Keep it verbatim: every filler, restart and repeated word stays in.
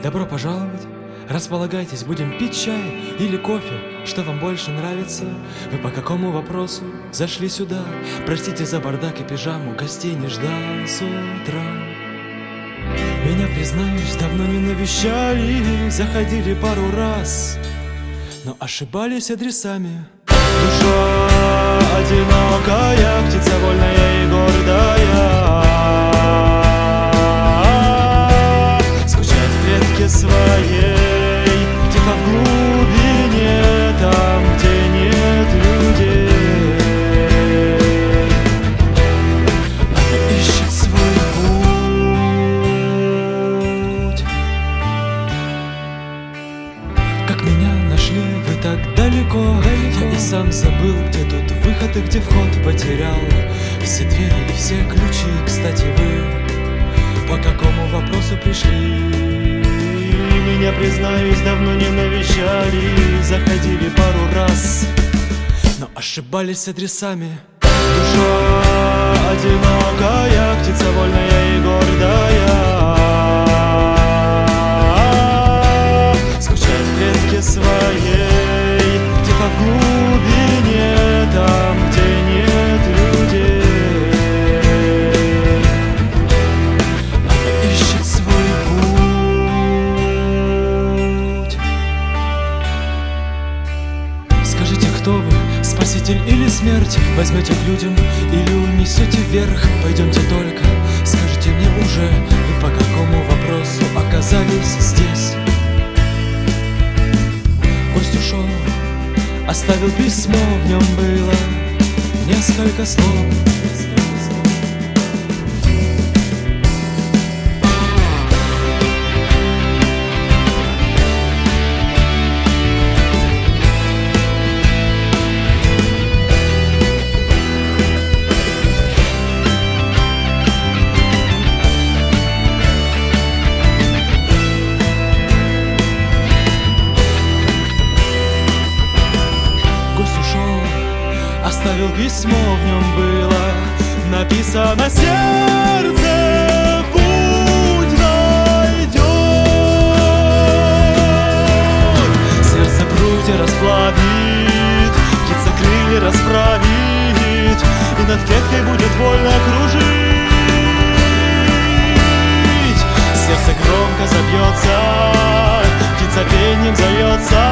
Добро пожаловать, располагайтесь, будем пить чай или кофе, что вам больше нравится? Вы по какому вопросу зашли сюда? Простите за бардак и пижаму, гостей не ждал с утра. Меня, признаюсь, давно не навещали, заходили пару раз, но ошибались адресами. Душа одинокая, птица вольная и гордая, скучает в клетке своей, где-то в глубине, там, где нет людей. Она ищет свой путь. Как меня нашли вы так далеко? Я и сам забыл, где тут выход и где вход. Потерял все двери и все ключи. Кстати, вы по какому вопросу пришли? Меня, признаюсь, давно не навещали, заходили пару раз, но ошибались адресами. Душа одинокая, птица вольная и гордая, скучает в клетке своей, где-то в глубине, там, где нет людей. Она ищет свой путь. Скажите, кто вы, спаситель или смерть? Возьмете к людям или унесете вверх? Пойдемте только, скажите мне уже, вы по какому вопросу оказались здесь? Гость ушел, оставил письмо, в нем было несколько слов. Оставил письмо, в нем было написано: сердце путь найдет. Сердце прутья расплавит, птица крылья расправит, и над клеткой будет вольно кружить. Сердце громко забьется, птица пением зальется,